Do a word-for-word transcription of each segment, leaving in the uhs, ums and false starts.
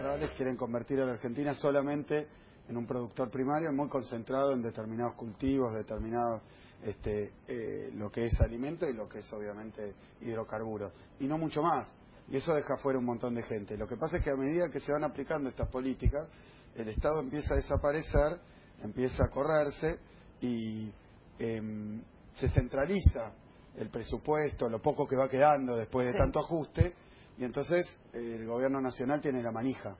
centrales quieren convertir a la Argentina solamente en un productor primario muy concentrado en determinados cultivos, determinados este, eh, lo que es alimento y lo que es obviamente hidrocarburos, y no mucho más. Y eso deja fuera un montón de gente. Lo que pasa es que a medida que se van aplicando estas políticas, el Estado empieza a desaparecer, empieza a correrse y eh, se centraliza el presupuesto, lo poco que va quedando después de Sí. tanto ajuste, y entonces eh, el gobierno nacional tiene la manija.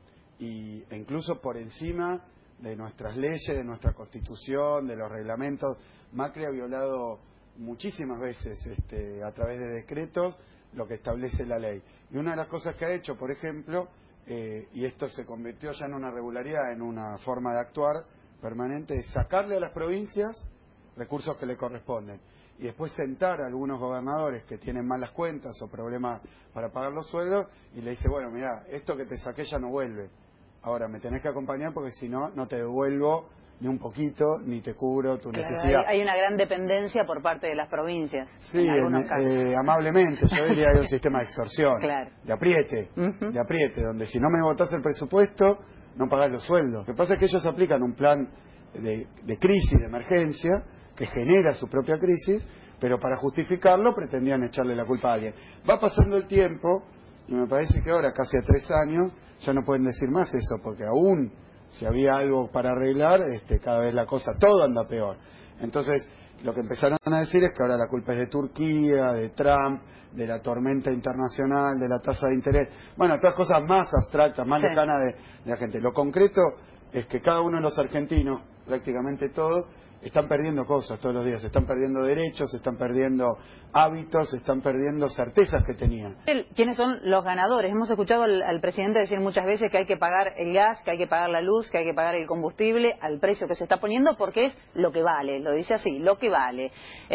Y, e incluso por encima de nuestras leyes, de nuestra constitución, de los reglamentos. Macri ha violado muchísimas veces este, a través de decretos lo que establece la ley. Y una de las cosas que ha hecho, por ejemplo, eh, y esto se convirtió ya en una regularidad, en una forma de actuar permanente, es sacarle a las provincias recursos que le corresponden y después sentar a algunos gobernadores que tienen malas cuentas o problemas para pagar los sueldos y le dice, bueno, mira, esto que te saqué ya no vuelve. Ahora me tenés que acompañar porque si no, no te devuelvo ni un poquito, ni te cubro tu Claro, necesidad. hay, hay una gran dependencia por parte de las provincias, Sí, en algunos en, casos. eh, amablemente, yo diría que hay un sistema de extorsión, Claro. de apriete, Uh-huh. de apriete, donde si no me votás el presupuesto, no pagás los sueldos. Lo que pasa es que ellos aplican un plan de, de crisis, de emergencia, que genera su propia crisis, pero para justificarlo pretendían echarle la culpa a alguien. Va pasando el tiempo, y me parece que ahora, casi a tres años, ya no pueden decir más eso, porque aún si había algo para arreglar, este, cada vez la cosa, todo anda peor. Entonces, lo que empezaron a decir es que ahora la culpa es de Turquía, de Trump, de la tormenta internacional, de la tasa de interés, bueno, todas cosas más abstractas, más Sí. lejanas de, de la gente. Lo concreto es que cada uno de los argentinos, prácticamente todos, están perdiendo cosas todos los días, están perdiendo derechos, están perdiendo hábitos, están perdiendo certezas que tenían. ¿Quiénes son los ganadores? Hemos escuchado al, al presidente decir muchas veces que hay que pagar el gas, que hay que pagar la luz, que hay que pagar el combustible al precio que se está poniendo porque es lo que vale, lo dice así, lo que vale.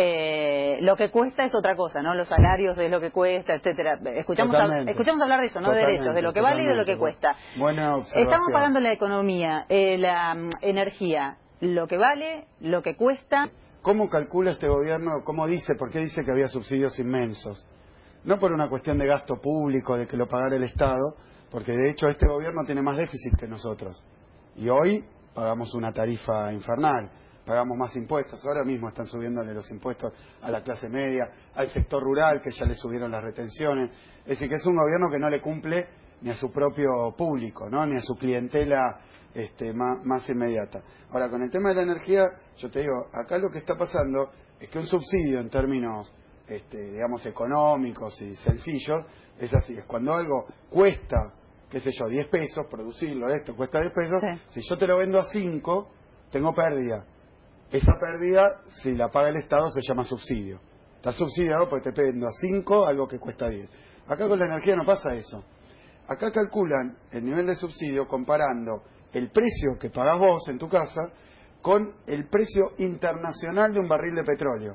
Eh, lo que cuesta es otra cosa, ¿no? Los salarios es lo que cuesta, etcétera. Escuchamos, a, escuchamos hablar de eso, no de derechos, de lo que vale y de lo que cuesta. Buena observación. Estamos pagando la economía, eh, la um, energía, lo que vale, lo que cuesta. ¿Cómo calcula este gobierno, cómo dice, por qué dice que había subsidios inmensos? No por una cuestión de gasto público, de que lo pagara el Estado, porque de hecho este gobierno tiene más déficit que nosotros. Y hoy pagamos una tarifa infernal, pagamos más impuestos. Ahora mismo están subiéndole los impuestos a la clase media, al sector rural, que ya le subieron las retenciones. Es decir, que es un gobierno que no le cumple ni a su propio público, ¿no? Ni a su clientela este, más, más inmediata. Ahora, con el tema de la energía, yo te digo, acá lo que está pasando es que un subsidio en términos, este, digamos, económicos y sencillos, es así, es cuando algo cuesta, qué sé yo, diez pesos, producirlo, esto cuesta diez pesos, Sí. si yo te lo vendo a cinco, tengo pérdida. Esa pérdida, si la paga el Estado, se llama subsidio. Está subsidiado porque te vendo a cinco algo que cuesta diez. Acá con la energía no pasa eso. Acá calculan el nivel de subsidio comparando el precio que pagás vos en tu casa con el precio internacional de un barril de petróleo,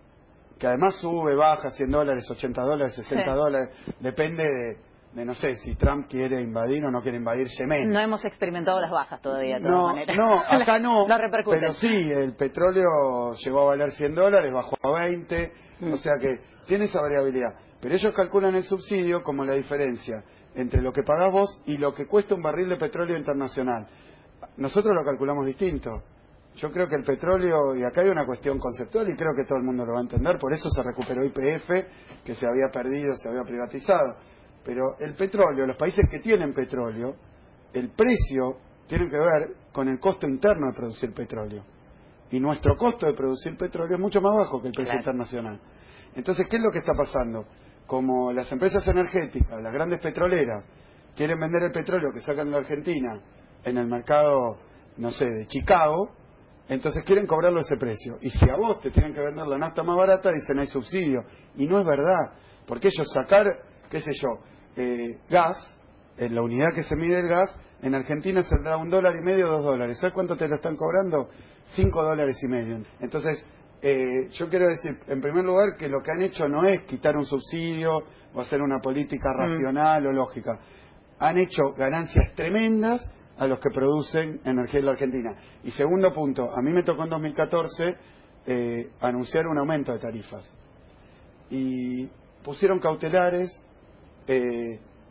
que además sube, baja, cien dólares, ochenta dólares, sesenta Sí. dólares, depende de, de, no sé, si Trump quiere invadir o no quiere invadir Yemen. No hemos experimentado las bajas todavía, de todas No, maneras. no, acá no, no repercuten. pero sí, el petróleo llegó a valer cien dólares, bajó a veinte, mm. o sea que tiene esa variabilidad. Pero ellos calculan el subsidio como la diferencia entre lo que pagás vos y lo que cuesta un barril de petróleo internacional. Nosotros lo calculamos distinto. Yo creo que el petróleo, y acá hay una cuestión conceptual y creo que todo el mundo lo va a entender, por eso se recuperó Y P F, que se había perdido, se había privatizado. Pero el petróleo, los países que tienen petróleo, el precio tiene que ver con el costo interno de producir petróleo. Y nuestro costo de producir petróleo es mucho más bajo que el precio Claro. internacional. Entonces, ¿qué es lo que está pasando? Como las empresas energéticas, las grandes petroleras, quieren vender el petróleo que sacan de la Argentina en el mercado, no sé, de Chicago, entonces quieren cobrarlo ese precio. Y si a vos te tienen que vender la nafta más barata, dicen no hay subsidio. Y no es verdad, porque ellos sacar, qué sé yo, eh, gas, en la unidad que se mide el gas, en Argentina saldrá un dólar y medio, dos dólares. ¿Sabes cuánto te lo están cobrando? Cinco dólares y medio. Entonces, eh, yo quiero decir, en primer lugar, que lo que han hecho no es quitar un subsidio o hacer una política racional mm. o lógica. Han hecho ganancias tremendas a los que producen energía en la Argentina. Y segundo punto, a mí me tocó en dos mil catorce eh, anunciar un aumento de tarifas. Y pusieron cautelares, eh,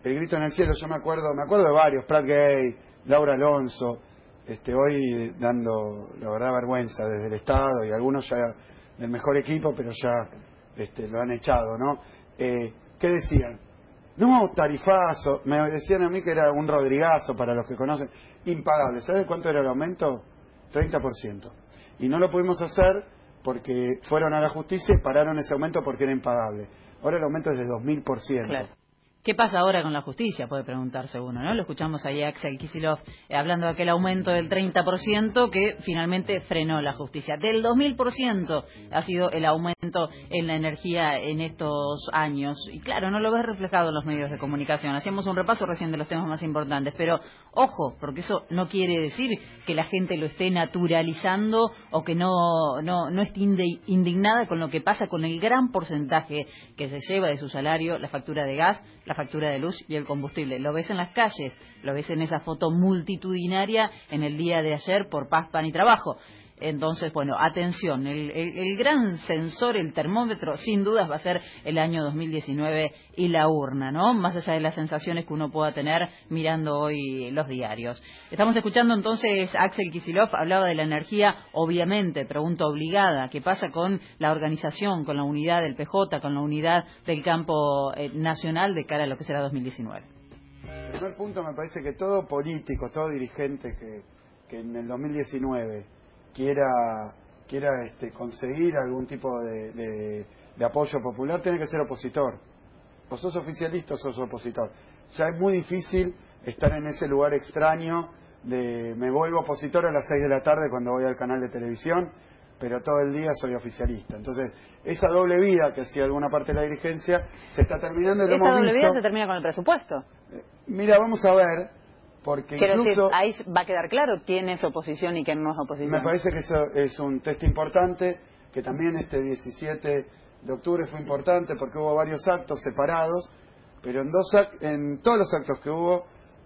el grito en el cielo. Yo me acuerdo, me acuerdo de varios, Prat Gay, Laura Alonso, este, hoy dando, la verdad, vergüenza desde el Estado y algunos ya del mejor equipo, pero ya este, lo han echado, ¿no? Eh, ¿Qué decían? No, tarifazo, me decían a mí que era un rodrigazo para los que conocen, impagable. ¿Sabes cuánto era el aumento? treinta por ciento. Y no lo pudimos hacer porque fueron a la justicia y pararon ese aumento porque era impagable. Ahora el aumento es de dos mil por ciento. Claro. ¿Qué pasa ahora con la justicia? Puede preguntarse uno, ¿no? Lo escuchamos ahí a Axel Kicillof eh, hablando de aquel aumento del treinta por ciento que finalmente frenó la justicia. Del dos mil por ciento ha sido el aumento en la energía en estos años. Y claro, no lo ves reflejado en los medios de comunicación. Hacíamos un repaso recién de los temas más importantes, pero ojo, porque eso no quiere decir que la gente lo esté naturalizando o que no, no, no esté indignada con lo que pasa con el gran porcentaje que se lleva de su salario la factura de gas, la factura de luz y el combustible. Lo ves en las calles, lo ves en esa foto multitudinaria en el día de ayer por Paz, Pan y Trabajo. Entonces, bueno, atención, el, el, el gran sensor, el termómetro, sin dudas va a ser el año dos mil diecinueve y la urna, ¿no? Más allá de las sensaciones que uno pueda tener mirando hoy los diarios. Estamos escuchando entonces a Axel Kicillof, hablaba de la energía, obviamente, pregunta obligada, ¿qué pasa con la organización, con la unidad del P J, con la unidad del campo eh, nacional de cara a lo que será dos mil diecinueve? El primer punto, me parece que todo político, todo dirigente que, que en el dos mil diecinueve quiera quiera este, conseguir algún tipo de, de, de apoyo popular, tiene que ser opositor. O sos oficialista o sos opositor. Ya es muy difícil estar en ese lugar extraño de me vuelvo opositor a las seis de la tarde cuando voy al canal de televisión, pero todo el día soy oficialista. Entonces, esa doble vida que hacía alguna parte de la dirigencia se está terminando. Esa doble vida se termina con el presupuesto. Eh, mira, vamos a ver. Porque Quiero incluso, decir, ahí va a quedar claro quién es oposición y quién no es oposición. Me parece que eso es un test importante, que también este diecisiete de octubre fue importante porque hubo varios actos separados, pero en, dos act en todos los actos que hubo,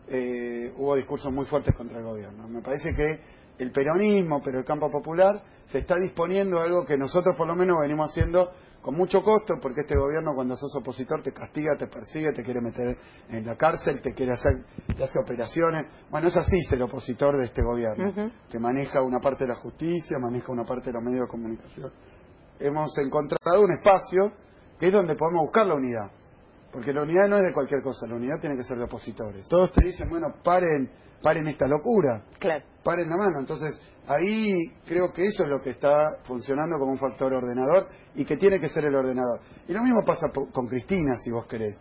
eh, hubo discursos muy fuertes contra el gobierno. Me parece que el peronismo, pero el campo popular, se está disponiendo a algo que nosotros por lo menos venimos haciendo con mucho costo, porque este gobierno cuando sos opositor te castiga, te persigue, te quiere meter en la cárcel, te quiere hacer, te hace operaciones. Bueno, es así ser opositor de este gobierno, uh-huh. que maneja una parte de la justicia, maneja una parte de los medios de comunicación. Hemos encontrado un espacio que es donde podemos buscar la unidad, porque la unidad no es de cualquier cosa, la unidad tiene que ser de opositores. Todos te dicen, bueno, paren, paren esta locura, claro. paren la mano. Entonces, ahí creo que eso es lo que está funcionando como un factor ordenador y que tiene que ser el ordenador. Y lo mismo pasa con Cristina, si vos querés,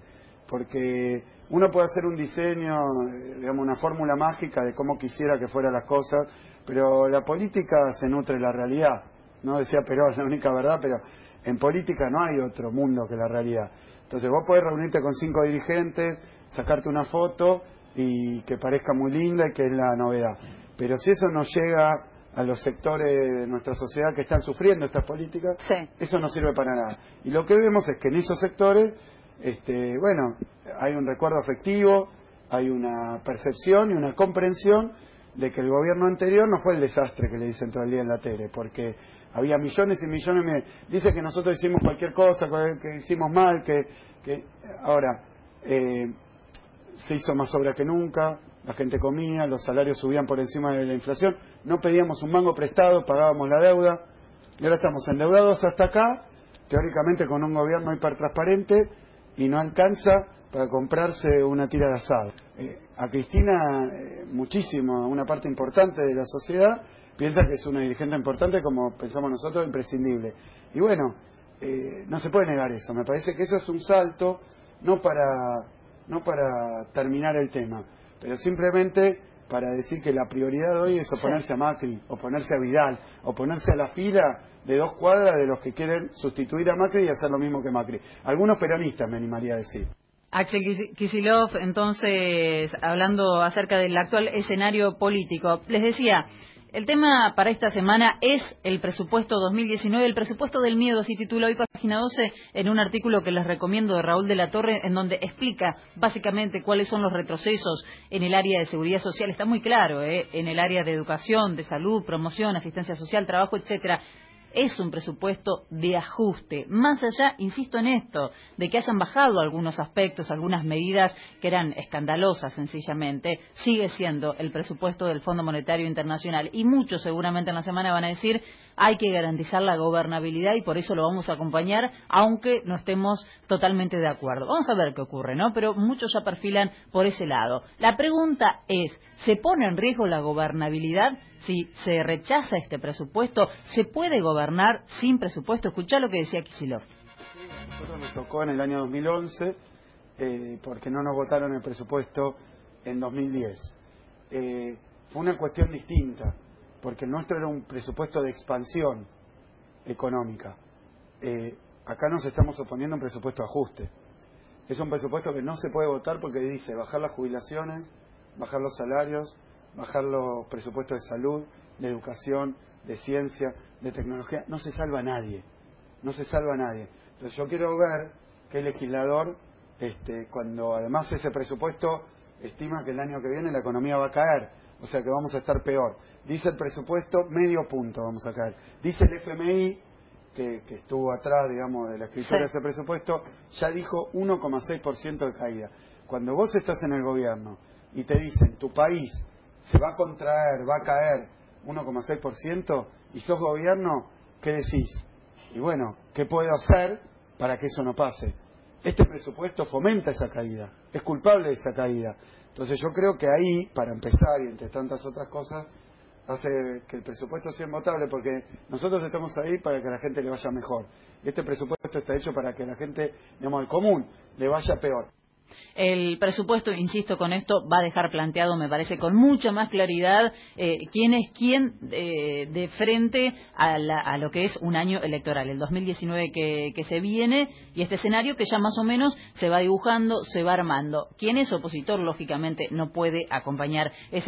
porque uno puede hacer un diseño, digamos, una fórmula mágica de cómo quisiera que fueran las cosas, pero la política se nutre de la realidad. No decía Perón, la única verdad, pero en política no hay otro mundo que la realidad. Entonces vos podés reunirte con cinco dirigentes, sacarte una foto y que parezca muy linda y que es la novedad. Pero si eso no llega a los sectores de nuestra sociedad que están sufriendo estas políticas, sí. eso no sirve para nada. Y lo que vemos es que en esos sectores, este, bueno, hay un recuerdo afectivo, hay una percepción y una comprensión de que el gobierno anterior no fue el desastre que le dicen todo el día en la tele, porque había millones y millones, me dice que nosotros hicimos cualquier cosa, que hicimos mal, que, que ahora eh, se hizo más obra que nunca, la gente comía, los salarios subían por encima de la inflación, no pedíamos un mango prestado, pagábamos la deuda, y ahora estamos endeudados hasta acá, teóricamente con un gobierno hipertransparente, y no alcanza para comprarse una tira de asado. Eh, a Cristina, eh, muchísimo, una parte importante de la sociedad, piensa que es una dirigente importante, como pensamos nosotros, imprescindible. Y bueno, eh, no se puede negar eso. Me parece que eso es un salto, no para, no para terminar el tema, pero simplemente para decir que la prioridad de hoy es oponerse a Macri, oponerse a Vidal, oponerse a la fila de dos cuadras de los que quieren sustituir a Macri y hacer lo mismo que Macri. Algunos peronistas, me animaría a decir. Axel Kicillof, entonces, hablando acerca del actual escenario político, les decía, el tema para esta semana es el presupuesto dos mil diecinueve, el presupuesto del miedo, así titula hoy Página doce, en un artículo que les recomiendo de Raúl de la Torre, en donde explica básicamente cuáles son los retrocesos en el área de seguridad social. Está muy claro, ¿eh? En el área de educación, de salud, promoción, asistencia social, trabajo, etcétera. es un presupuesto de ajuste. Más allá, insisto en esto, de que hayan bajado algunos aspectos, algunas medidas que eran escandalosas sencillamente, sigue siendo el presupuesto del Fondo Monetario Internacional y muchos seguramente en la semana van a decir hay que garantizar la gobernabilidad y por eso lo vamos a acompañar, aunque no estemos totalmente de acuerdo. Vamos a ver qué ocurre, ¿no? Pero muchos ya perfilan por ese lado. La pregunta es, ¿se pone en riesgo la gobernabilidad si se rechaza este presupuesto? ¿Se puede gobernar sin presupuesto? Escuchá lo que decía Kicillof. Sí, a nosotros nos tocó en el año dos mil once eh, porque no nos votaron el presupuesto en dos mil diez. Eh, fue una cuestión distinta, porque el nuestro era un presupuesto de expansión económica. Eh, acá nos estamos oponiendo a un presupuesto de ajuste. Es un presupuesto que no se puede votar porque dice bajar las jubilaciones, bajar los salarios, bajar los presupuestos de salud, de educación, de ciencia, de tecnología. No se salva a nadie, no se salva a nadie. Entonces yo quiero ver que el legislador, este, cuando además ese presupuesto estima que el año que viene la economía va a caer, o sea que vamos a estar peor. Dice el presupuesto, medio punto vamos a caer. Dice el F M I, que, que estuvo atrás, digamos, de la escritura de ese presupuesto, ya dijo uno coma seis por ciento de caída. Cuando vos estás en el gobierno y te dicen, tu país se va a contraer, va a caer uno coma seis por ciento, y sos gobierno, ¿qué decís? Y bueno, ¿qué puedo hacer para que eso no pase? Este presupuesto fomenta esa caída, es culpable de esa caída. Entonces yo creo que ahí, para empezar, y entre tantas otras cosas, hace que el presupuesto sea invotable, porque nosotros estamos ahí para que a la gente le vaya mejor. Y este presupuesto está hecho para que a la gente, digamos, al común, le vaya peor. El presupuesto, insisto con esto, va a dejar planteado, me parece, con mucha más claridad eh, quién es quién eh, de frente a, la, a lo que es un año electoral, el dos mil diecinueve que, que se viene, y este escenario que ya más o menos se va dibujando, se va armando. Quien es opositor, lógicamente, no puede acompañar ese